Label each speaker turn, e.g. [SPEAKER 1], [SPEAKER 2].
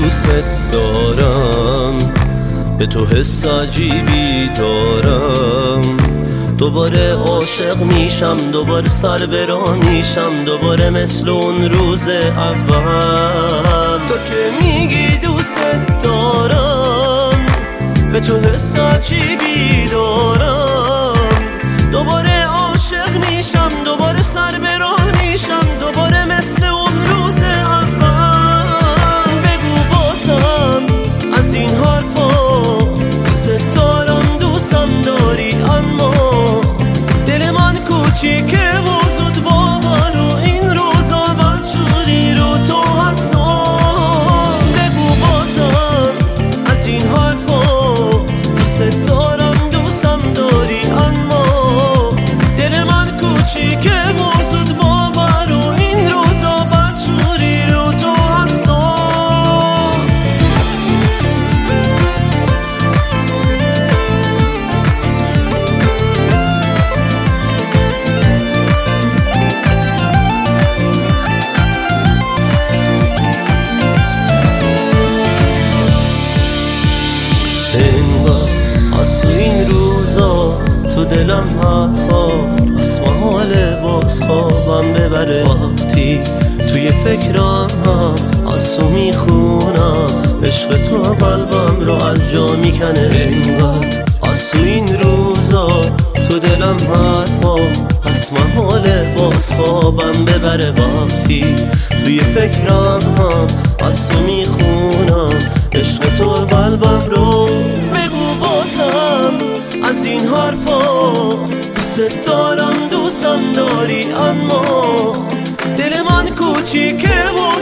[SPEAKER 1] دوست دارم، به تو حس عجیبی دارم. دوباره عاشق میشم، دوباره سر برانیشم، دوباره مثل اون روز اول. تو که میگی دوست دارم، به تو حس عجیبی دارم. دوباره عاشق میشم، دوباره سر برانیشم، دوباره مثل اون روز اول. بگو بازم از این حرفا، دوست دارم دوستم داری، اما دل من کوچیکه و زود باور و این روزا بدجوری رو تو حسام. بگو بازم از این حرفا، دوست دارم دوستم داری، اما دل من کوچیکه و زود باور و این روزا بدجوری رو تو حسام. از تو این روزا تو دلم حرفات، بس محاله باز خوابم ببره. وقتی توی فکرم هم از تو میخونم، عشق تو قلبم رو از جا میکنه. انقدر از تو این روزا تو دلم حرفات، بس محاله باز خوابم ببره. وقتی توی فکرم هم از تو میخونم، عشق تو قلبم رو. از این حرفا دوست دارم دوستم داری، اما دل من کوچیکه و